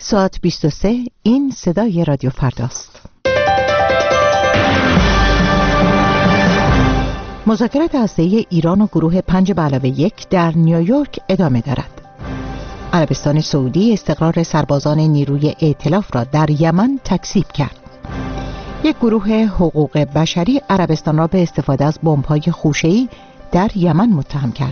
ساعت 23. این صدای رادیو فرداست. مذاکرات هسته‌ای ایران و گروه 5+1 در نیویورک ادامه دارد. عربستان سعودی استقرار سربازان نیروی ائتلاف را در یمن تکذیب کرد. یک گروه حقوق بشری عربستان را به استفاده از بمب‌های خوشه‌ای در یمن متهم کرد.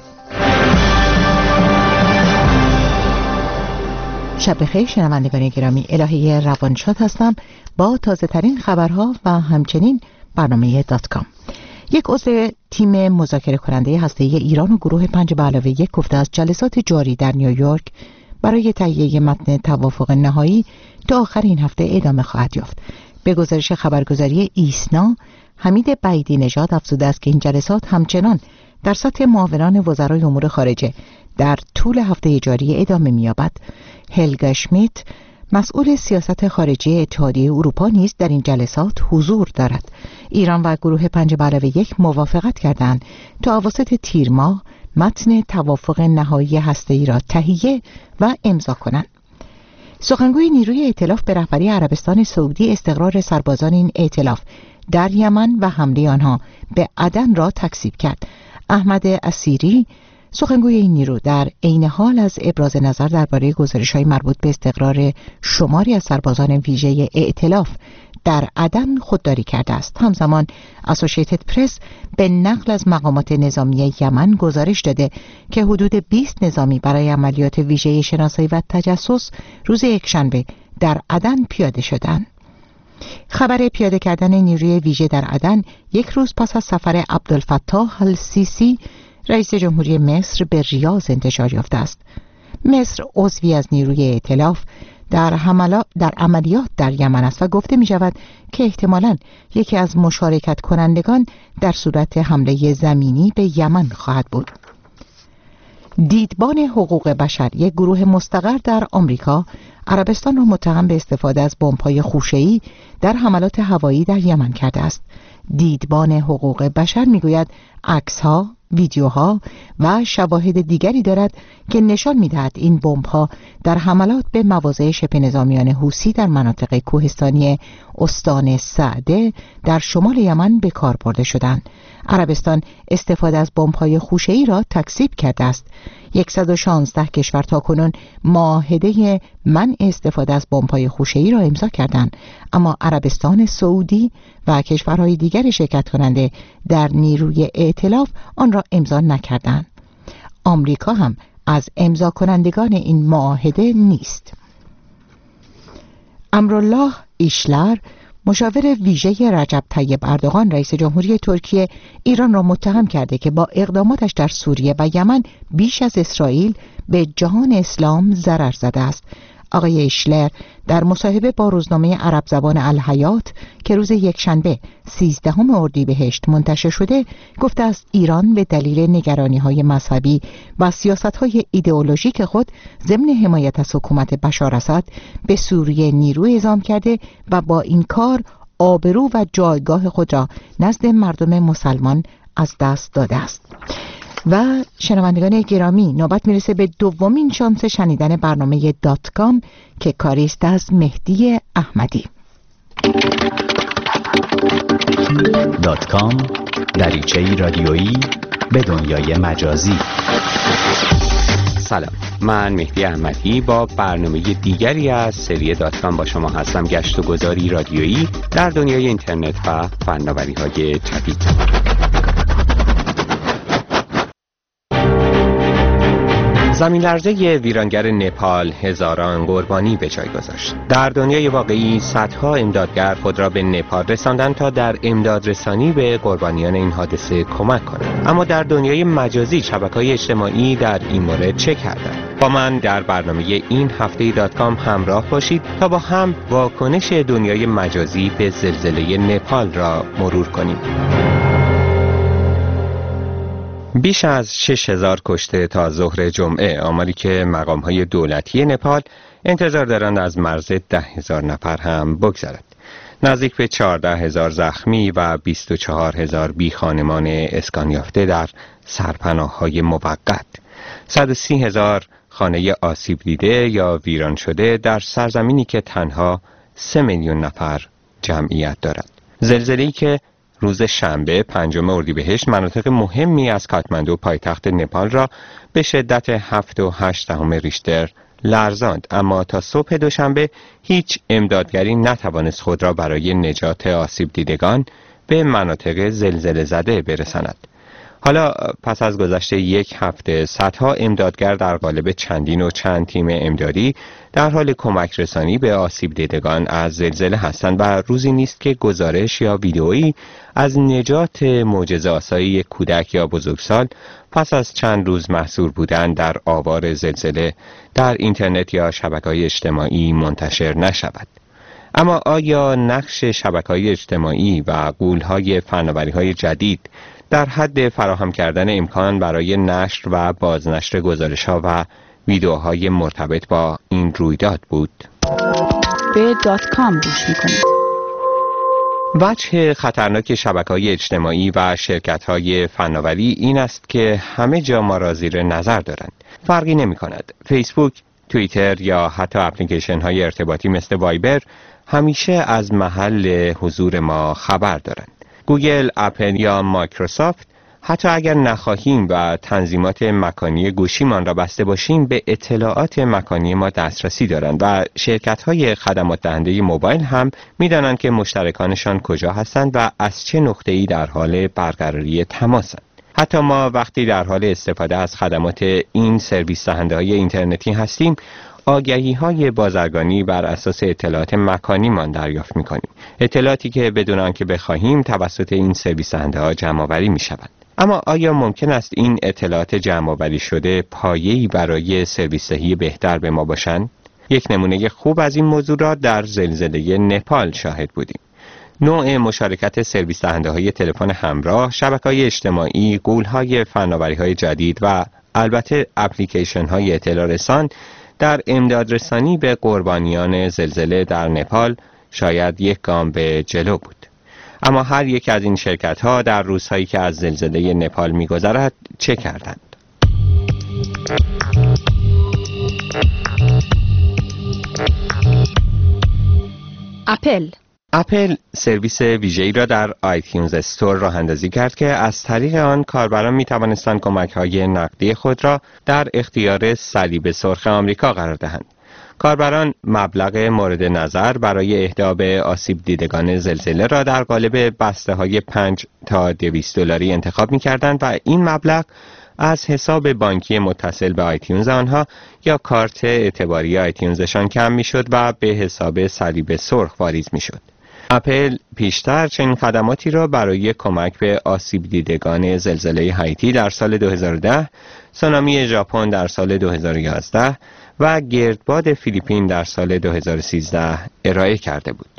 شب بخیر شنوندگان گرامی، الهه روانشاد هستم با تازه ترین خبرها و همچنین برنامه .com. یک عضو تیم مذاکره کننده هسته‌ای ایران و گروه 5+1 گفته از جلسات جاری در نیویورک برای تهیه متن توافق نهایی تا آخر این هفته ادامه خواهد یافت. به گزارش خبرگزاری ایسنا، حمید بعیدی نژاد افزوده است که این جلسات همچنان در سطح معاونان وزرای امور خارجه در طول هفته جاری ادامه می‌یابد. هلگا شمیت، مسئول سیاست خارجی اتحادیه اروپا، نیز در این جلسات حضور دارد. ایران و گروه 5+1 موافقت کردند تا اواسط تیر ماه متن توافق نهایی هسته‌ای را تهیه و امضا کنند. سخنگوی نیروی ائتلاف به رهبری عربستان سعودی استقرار سربازان این ائتلاف در یمن و حمله آنها به عدن را تکذیب کرد. احمد اسیری، سخنگوی این نیرو، در عین حال از ابراز نظر درباره گزارش‌های مربوط به استقرار شماری از سربازان ویژه ائتلاف در عدن خودداری کرده است. همزمان اسوسییتد پرس به نقل از مقامات نظامی یمن گزارش داده که حدود 20 نظامی برای عملیات ویژه شناسایی و تجسس روز یکشنبه در عدن پیاده شدند. خبر پیاده کردن نیروی ویژه در عدن یک روز پس از سفر عبدالفتاح السیسی رئیس جمهوری مصر به ریاض انتشار یافته است. مصر عضوی از نیروی ائتلاف در عملیات در یمن است و گفته می شود که احتمالاً یکی از مشارکت کنندگان در صورت حمله زمینی به یمن خواهد بود. دیدبان حقوق بشر، یک گروه مستقر در آمریکا، عربستان را متهم به استفاده از بمب‌های خوشه‌ای در حملات هوایی در یمن کرده است. دیدبان حقوق بشر میگوید عکس‌ها، ویدیوها و شواهد دیگری دارد که نشان می‌دهد این بمب‌ها در حملات به مواضع شبه نظامیان حوثی در مناطق کوهستانی استان سعده در شمال یمن به کار برده شدند. عربستان استفاده از بمب‌های خوشه‌ای را تکذیب کرده است. 116 کشور تاکنون معاهده منع استفاده از بمب‌های خوشه‌ای را امضا کردند، اما عربستان سعودی و کشورهای دیگر شرکت کننده در نیروی ائتلاف آن را امضا نکردند. آمریکا هم از امضا کنندگان این معاهده نیست. امرالله ایشلر، مشاور ویژه رجب طیب اردوغان رئیس جمهوری ترکیه، ایران را متهم کرده که با اقداماتش در سوریه و یمن بیش از اسرائیل به جهان اسلام ضرر زده است. آقای ایشلر در مصاحبه با روزنامه عرب زبان الحیات که روز یکشنبه 13 اردیبهشت منتشر شده گفته است ایران به دلیل نگرانی‌های مذهبی و سیاست‌های ایدئولوژیک خود ضمن حمایت از حکومت بشار اسد به سوریه نیرو اعزام کرده و با این کار آبرو و جایگاه خود را نزد مردم مسلمان از دست داده است. و شنوندگان گرامی، نوبت میرسه به دومین شانس شنیدن برنامه .com که کاری است از مهدی احمدی. .com، دریچه‌ای رادیویی به دنیای مجازی. سلام، من مهدی احمدی با برنامه دیگری از سری .com با شما هستم. گشت و گذاری رادیویی در دنیای اینترنت و فناوری‌های جدید. زمین لرزه ویرانگر نپال هزاران قربانی به جای گذاشت. در دنیای واقعی صدها امدادگر خود را به نپال رساندند تا در امدادرسانی به قربانیان این حادثه کمک کنند. اما در دنیای مجازی شبکه‌های اجتماعی در این مورد چه کردند؟ با من در برنامه این هفته .com همراه باشید تا با هم واکنش دنیای مجازی به زلزله نپال را مرور کنیم. بیش از 6000 کشته تا ظهر جمعه، آماری که مقام‌های دولتی نپال انتظار دارند از مرز 10,000 نفر هم بگذرد. نزدیک به 14,000 زخمی و 24,000 بی خانمان اسکان یافته در سرپناه‌های موقت. 130,000 خانه آسیب دیده یا ویران شده در سرزمینی که تنها 3 میلیون نفر جمعیت دارد. زلزله‌ای که روز شنبه 5 اردیبهشت مناطق مهمی از کاتماندو پایتخت نپال را به شدت 7.8 ریشتر لرزاند، اما تا صبح دوشنبه هیچ امدادگری نتوانست خود را برای نجات آسیب دیدگان به مناطق زلزله زده برساند. حالا پس از گذشت یک هفته صدها امدادگر در قالب چند تیم امدادی در حال کمک رسانی به آسیب دیدگان از زلزله هستند و روزی نیست که گزارش یا ویدئویی از نجات معجزه‌آسای یک کودک یا بزرگسال پس از چند روز محصور بودن در آوار زلزله در اینترنت یا شبکه‌های اجتماعی منتشر نشود. اما آیا نقش شبکه‌های اجتماعی و غول‌های فناوری‌های جدید در حد فراهم کردن امکان برای نشر و بازنشر گزارش‌ها و ویدئوهای مرتبط با این رویداد بود؟ به .com گوش می‌کنید. وجه خطرناک شبکه‌های اجتماعی و شرکت‌های فناوری این است که همه جا ما را زیر نظر دارند. فرقی نمی‌کند فیسبوک، توییتر یا حتی اپلیکیشن‌های ارتباطی مثل وایبر همیشه از محل حضور ما خبر دارند. گوگل، اپل یا مایکروسافت حتی اگر نخواهیم و تنظیمات مکانی گوشیمان را بسته باشیم به اطلاعات مکانی ما دسترسی دارند و شرکت‌های خدمات دهنده موبایل هم می‌دانند که مشترکانشان کجا هستند و از چه نقطه‌ای در حال برقراری تماسند. حتی ما وقتی در حال استفاده از خدمات این سرویس دهنده‌های اینترنتی هستیم آگهی‌های بازرگانی بر اساس اطلاعات مکانیمان دریافت می‌کنیم. اطلاعاتی که بدون آنکه بخواهیم توسط این سرویس دهنده‌ها جمع‌آوری می‌شوند. اما آیا ممکن است این اطلاعات جمع‌آوری شده پایه‌ای برای سرویس دهی بهتر به ما باشند؟ یک نمونه خوب از این موضوع را در زلزله نپال شاهد بودیم. نوع مشارکت سرویس دهنده‌های تلفن همراه، شبکه‌های اجتماعی، غول‌های فناوری‌های جدید و البته اپلیکیشن‌های اطلاع رسان در امدادرسانی به قربانیان زلزله در نپال شاید یک گام به جلو بود. اما هر یک از این شرکت‌ها در روزهایی که از زلزله نپال می‌گذرد چه کردند؟ اپل سرویس ویژه‌ای را در آیتیونز استور راه اندازی کرد که از طریق آن کاربران می‌توانستند کمک‌های نقدی خود را در اختیار صلیب سرخ آمریکا قرار دهند. کاربران مبلغ مورد نظر برای اهدا به آسیب دیدگان زلزله را در قالب بسته‌های 5 تا 200 دلاری انتخاب می‌کردند و این مبلغ از حساب بانکی متصل به آیتیونز آنها یا کارت اعتباری آیتیونزشان کم می‌شد و به حساب صلیب سرخ واریز می‌شد. اپل پیشتر چنین خدماتی را برای کمک به آسیب دیدگان زلزله هایتی در سال 2010، سونامی ژاپن در سال 2011 و گردباد فیلیپین در سال 2013 ارائه کرده بود.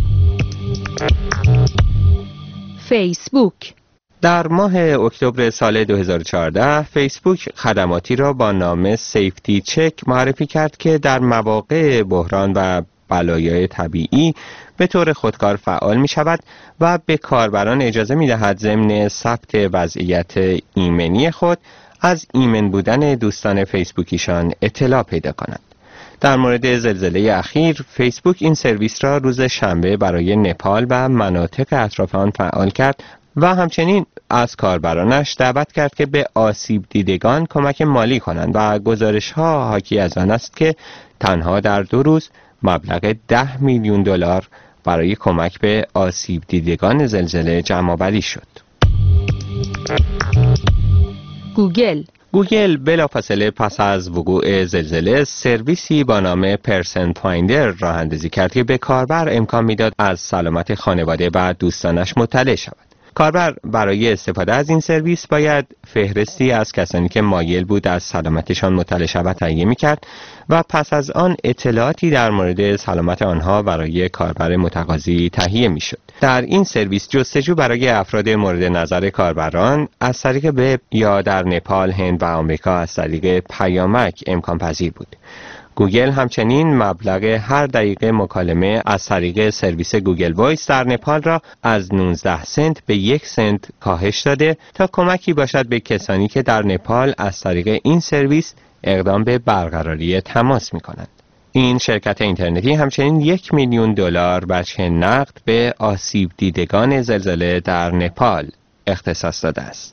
فیسبوک در ماه اکتبر سال 2014 فیسبوک خدماتی را با نام سیفتی چک معرفی کرد که در مواقع بحران و بلایای طبیعی به طور خودکار فعال می شود و به کاربران اجازه می دهد ضمن ثبت وضعیت ایمنی خود از ایمن بودن دوستان فیسبوکیشان اطلاع پیدا کنند. در مورد زلزله اخیر فیسبوک این سرویس را روز شنبه برای نپال و مناطق اطراف آن فعال کرد و همچنین از کاربرانش دعوت کرد که به آسیب دیدگان کمک مالی کنند و گزارش‌ها حاکی از آن است که تنها در 2 روز مبلغ 10 میلیون دلار برای کمک به آسیب دیدگان زلزله جمع‌آوری شد. گوگل بلافاصله پس از وقوع زلزله سرویسی با نام پرسن فایندر راه اندازی کرد که به کاربر امکان میداد از سلامت خانواده و دوستانش مطلع شود. کاربر برای استفاده از این سرویس باید فهرستی از کسانی که مایل بود از سلامتشان مطلع شود تهیه می‌کرد و پس از آن اطلاعاتی در مورد سلامت آنها برای کاربر متقاضی تهیه می‌شد. در این سرویس جستجو برای افراد مورد نظر کاربران از طریق وب یا در نپال، هند و آمریکا از طریق پیامک امکان پذیر بود. گوگل همچنین مبلغ هر دقیقه مکالمه از طریق سرویس گوگل وایس در نپال را از 19 سنت به 1 سنت کاهش داده تا کمکی باشد به کسانی که در نپال از طریق این سرویس اقدام به برقراری تماس می‌کنند. این شرکت اینترنتی همچنین $1,000,000 وجه نقد به آسیب دیدگان زلزله در نپال اختصاص داده است.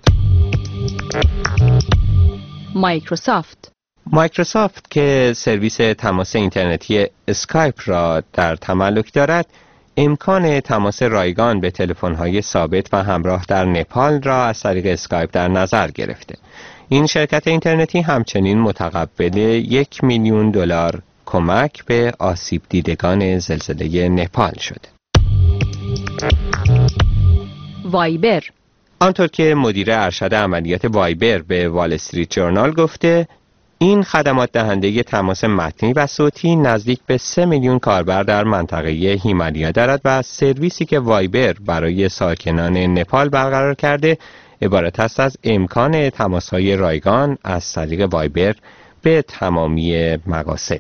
مایکروسافت که سرویس تماس اینترنتی اسکایپ را در تملک دارد، امکان تماس رایگان به تلفن‌های ثابت و همراه در نپال را از طریق اسکایپ در نظر گرفته. این شرکت اینترنتی همچنین متقبل $1,000,000 کمک به آسیب دیدگان زلزله نپال شده. وایبر. آنطور که مدیر ارشد عملیات وایبر به وال استریت جورنال گفته، این خدمات دهنده تماس متنی و صوتی نزدیک به 3 میلیون کاربر در منطقه هیمالیا دارد و سرویسی که وایبر برای ساکنان نپال برقرار کرده عبارت است از امکان تماس‌های رایگان از طریق وایبر به تمامی مقاصد.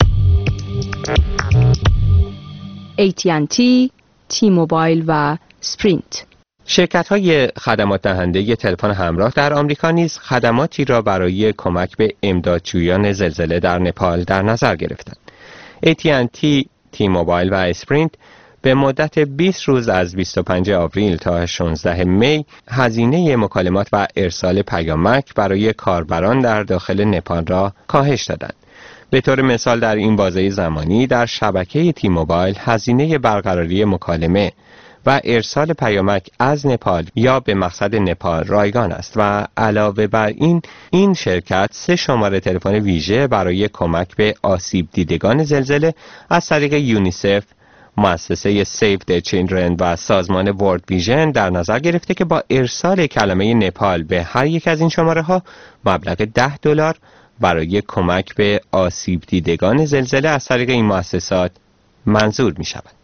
AT&T، تی موبایل و اسپرینت. شرکت‌های خدمات دهنده تلفن همراه در آمریکا نیز خدماتی را برای کمک به امدادجویان زلزله در نپال در نظر گرفتند. AT&T، تی موبایل و اسپرینت به مدت 20 روز از 25 آوریل تا 16 می هزینه مکالمات و ارسال پیامک برای کاربران در داخل نپال را کاهش دادند. به طور مثال در این بازه زمانی در شبکه تی موبایل هزینه برقراری مکالمه و ارسال پیامک از نپال یا به مقصد نپال رایگان است و علاوه بر این شرکت 3 شماره تلفن ویژه برای کمک به آسیب دیدگان زلزله از طریق یونیسف، مؤسسه سیو د چیلدرن و سازمان ورلد ویژن در نظر گرفته که با ارسال کلمه نپال به هر یک از این شماره ها مبلغ $10 برای کمک به آسیب دیدگان زلزله از طریق این مؤسسات منظور می شود.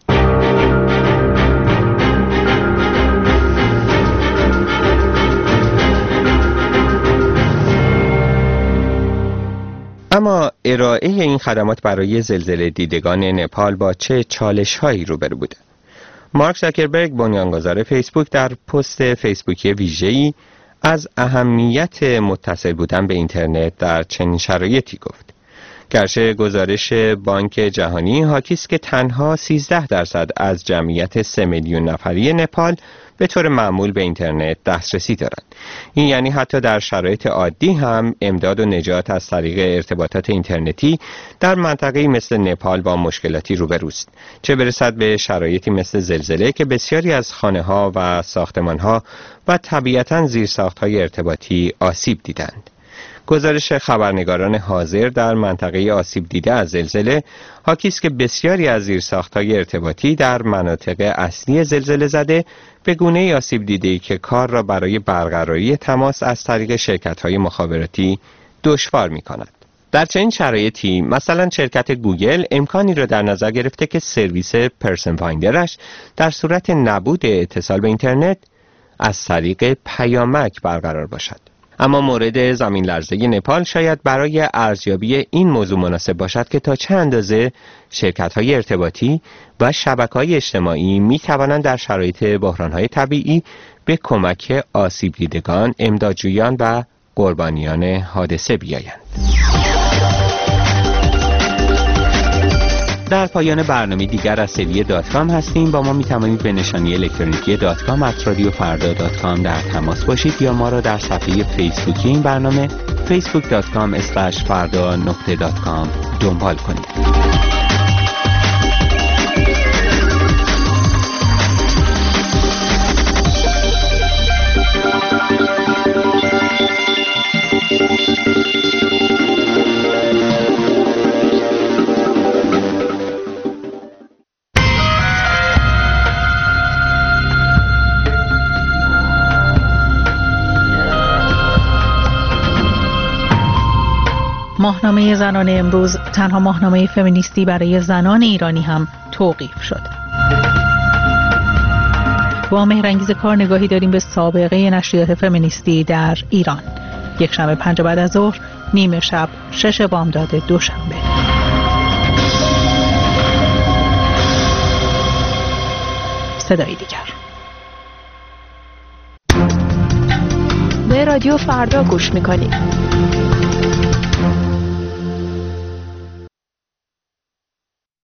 اما ارائه این خدمات برای زلزله دیدگان نپال با چه چالش‌هایی روبرو بوده؟ مارک زاکربرگ بنیانگذار فیسبوک در پست فیسبوکی ویژه‌ای از اهمیت متصل بودن به اینترنت در چنین شرایطی گفت. گرچه گزارش بانک جهانی حاکی است که تنها 13% از جمعیت 3 میلیون نفری نپال به طور معمول به اینترنت دسترسی دارند. این یعنی حتی در شرایط عادی هم امداد و نجات از طریق ارتباطات اینترنتی در منطقه‌ای مثل نپال با مشکلاتی روبروست، چه برسد به شرایطی مثل زلزله که بسیاری از خانه‌ها و ساختمان‌ها و طبیعتاً زیرساخت‌های ارتباطی آسیب دیدند. گزارش خبرنگاران حاضر در منطقه آسیب دیده از زلزله حاکی است که بسیاری از زیرساخت‌های ارتباطی در مناطق اصلی زلزله زده به گونه‌ای آسیب دیده‌ای که کار را برای برقراری تماس از طریق شرکت‌های مخابراتی دشوار می‌کند. در چنین شرایطی مثلا شرکت گوگل امکانی را در نظر گرفته که سرویس پرسن فایندرش در صورت نبود اتصال به اینترنت از طریق پیامک برقرار باشد. اما مورد زمین لرزه نپال شاید برای ارزیابی این موضوع مناسب باشد که تا چه اندازه شرکت‌های ارتباطی و شبکه‌های اجتماعی می‌توانند در شرایط بحران‌های طبیعی به کمک آسیب دیدگان، امدادجویان و قربانیان حادثه بیایند. در پایان برنامه دیگر از سری .com هستیم. با ما می توانید به نشانی الکترونیکی .com@radiofarda.com در تماس باشید یا ما را در صفحه فیسبوکی این برنامه facebook.com/farda.com دنبال کنید. ماهنامه زنان امروز تنها ماهنامه فمینیستی برای زنان ایرانی هم توقیف شد. با مهرانگیز کار نگاهی داریم به سابقه نشریات فمینیستی در ایران. یک شنبه 5 بعد از ظهر، نیمه شب 6 بامداد دوشنبه. صدای دیگر. به رادیو فردا گوش میکنید.